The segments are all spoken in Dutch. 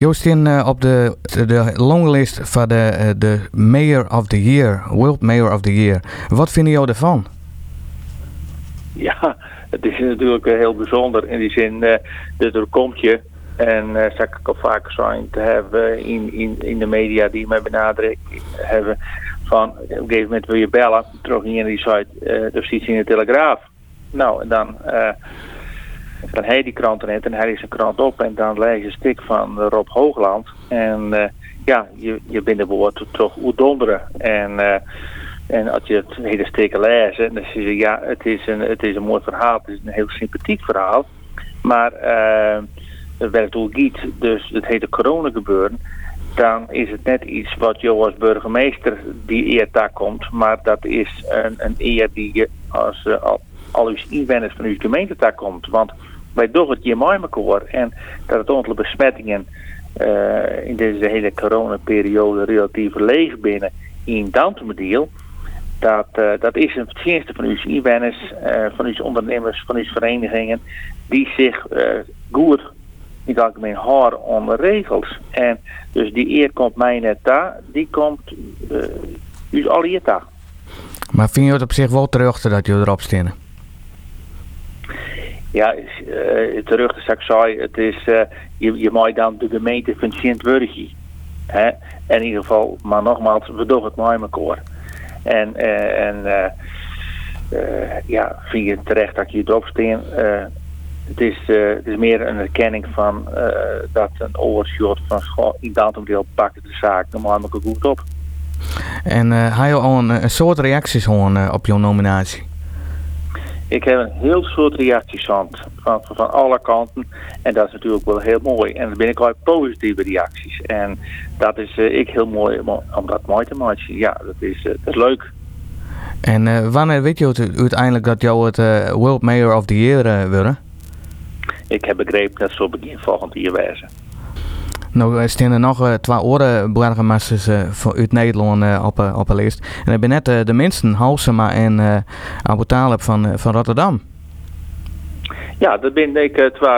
Joost op de longlist van de Mayor of the Year, World Mayor of the Year. Wat vinden jullie ervan? Ja, het is natuurlijk heel bijzonder in die zin dat er komt je. En zou ik al vaker zijn te hebben in de media die mij benaderen hebben van op een gegeven moment wil je bellen. Terug in die site, er ziet in de Telegraaf. Nou, en dan hij die krant net en hij is een krant op en dan lees je een stuk van Rob Hoogland. En je binnenwoord toch donderen. En als je het hele stuk leest, dan zie je ja, het is een mooi verhaal, het is een heel sympathiek verhaal. Maar het werkt ook niet, dus het hele corona gebeuren, dan is het net iets wat jou als burgemeester die eer daar komt. Maar dat is een eer die je als al uw inwoners van uw gemeente daar komt. Want wij doen het hier mooi met elkaar en dat het aantal besmettingen in deze hele coronaperiode relatief leeg binnen in Downtown dat is een verdienste van uw inwoners, van uw ondernemers, van uw verenigingen die zich goed in het algemeen houden aan de regels. En dus die eer komt mij net daar, die komt u al hier daar. Maar vind je het op zich wel terug dat jullie erop staan? Ja, terug te zeggen, het is je mag dan de gemeente van Sint-Wurgie. In ieder geval, maar nogmaals, we doen het mooi met elkaar. En vind je het terecht dat je erop staan? Het is meer een erkenning van dat een overschot van school in dat deel pakt de zaak normaal maar goed op. En heb je al een soort reacties op jouw nominatie? Ik heb een heel soort reacties van alle kanten. En dat is natuurlijk wel heel mooi. En dan ben ik al positieve reacties. En dat is ik heel mooi om dat mooi te maken. Ja, dat is leuk. En wanneer weet je uiteindelijk dat jou het World Mayor of the Year willen? Ik heb begrepen dat zo begin volgend jaar wezen. Nou, staan er nog 2 andere burgemeesters uit Nederland op de lijst. En ik ben net de minsten, Halsema en Abu Talib van Rotterdam. Ja, dat ben ik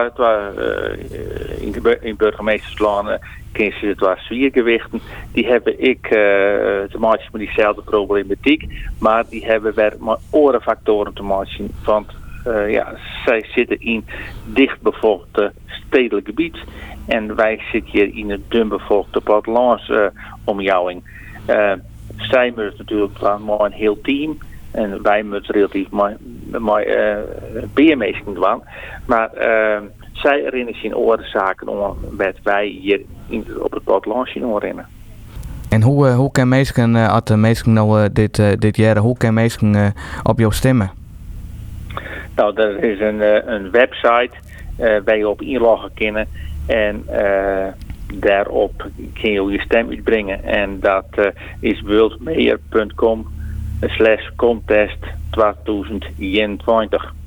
in burgemeesterslanden kiezen ze 2 zwiergewichten. Die hebben ik te maken met diezelfde problematiek, maar die hebben weer maar andere factoren te maken. Want zij zitten in dichtbevolkte stedelijk gebied. En wij zitten hier in een dunbevolkte plattelandsomjouwing. Zij moeten natuurlijk maar een heel team. En wij moeten relatief maar beermeesting doen. Maar zij herinneren zich in oorzaken om wat wij hier op het platteland zien herinneren. En hoe kan mensen, als de mensen nou dit jaar, hoe kan mensen op jou stemmen? Nou, er is een website waar je op inloggen kan. En daarop kun je je stem uitbrengen. En dat is worldmayor.com/contest 2021.